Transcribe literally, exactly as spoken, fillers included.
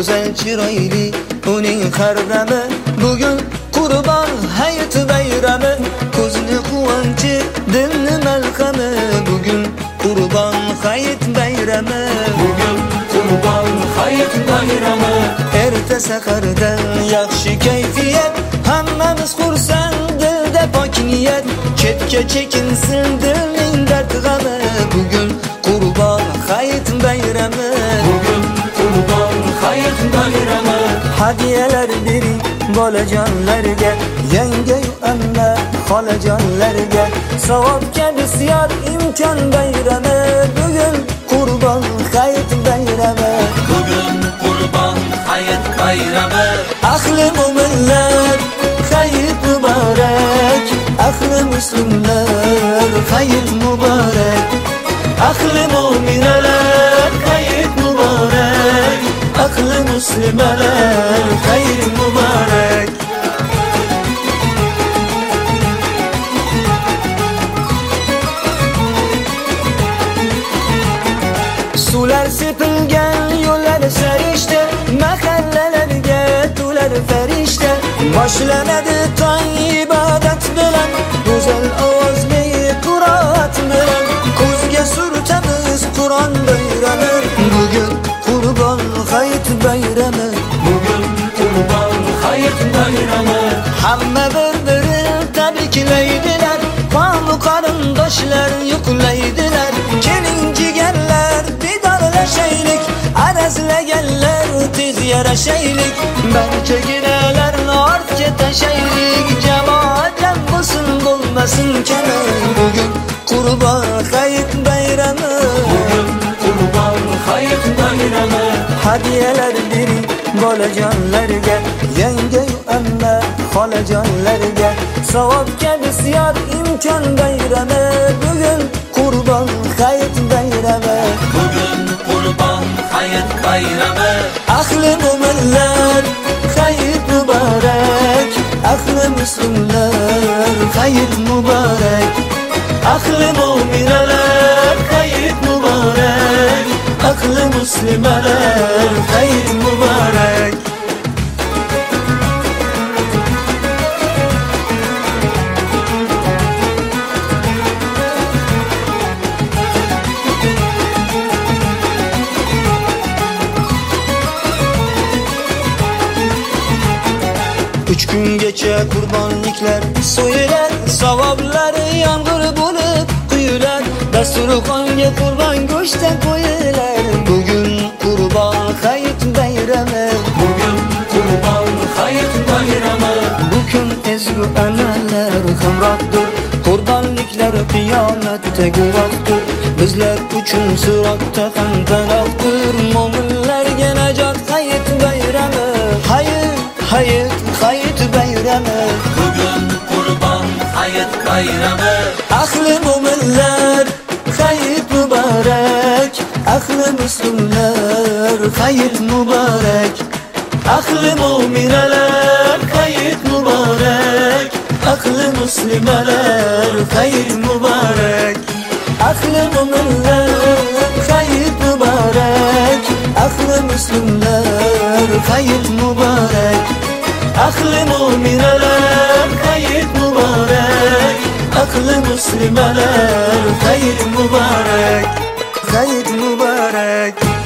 go'zal chiroyli uning qarg'ami, bugun Qurbon hayit bayrami, ko'zni quvonchi dilni malhami, bugun Qurbon hayit bayrami, bugun Qurbon hayit bayrami. Erta sahardan yaxshi kayfiyat, hammamiz xursand, dilda pok niyat, chetga chekinsin dilning dard g'ami, bugun Qurbon hayit bayrami, bugun Qurbon hayit bayrami. Hadiyalar bering bolajonlarga, yangayu amma xolajonlarga, savobga bisyor imkon bayrami, bugun Qurbon hayit bayrami, bugun Qurbon hayit bayrami. ahli mo'minlar hayit muborak, ahli muslimlar hayit muborak, ahli mo'minalar hayit muborak, ahli muslimalar hayit muborak. Sular sepilgan yo'llar sarishta, mahallalarga to'lar farishta, boshlanadi tong ibodat bilan, go'zal ovozli qiroat bilan, ko'zga surtamiz Qur'on bayrami, bugun Qurbon hayit bayrami, bugun Qurbon hayit bayrami. hamma bir-birini tabriklaydilar, qavm qarindoshlar yo'qlaydilar, keling jigarlar didorlashaylik, arazlaganlar tez yarashaylik, barcha ginalarni ortga tashaylik, jamoat jam bo'lsin bo'lmasin kami, bugun Qurbon hayit bayrami, bugun Qurbon hayit bayrami. hadiyalar bering bolajonlarga, yangayu amma xolajonlarga, savobga bisyor imkon bayrami, bugun Qurbon hayit bayrami, bugun Qurbon hayit bayrami. ahli mo'minlar hayit muborak, ahli muslimlar hayit muborak, ahli mo'minalar hayit muborak, ahli muslimalar hayit muborak. Uch kungacha qurbonliklar so'yilar, savoblari yomg'ir bo'lib quyilar, dasturxonga qurbon go'shti qo'yilar, bugun Qurbon hayit bayrami, bugun Qurbon hayit bayrami. bu kun ezgu amallar hamrohdir, qurbonliklar qiyomatda guvohdir, bizlar uchun sirotda ham panohdir, mo'minlarga najot hayit bayrami, hayit hayit hayit bayrami, bugun Qurbon hayit bayrami. ahli mo'minlar hayit muborak, ahli muslimlar hayit muborak, ahli mo'minalar hayit muborak, ahli muslimalar hayit muborak, ahli mo'minlar hayit muborak, ahli muslimlar hayit muborak, ahli mo'minalar hayit muborak, ahli muslimalar hayit muborak, hayit muborak.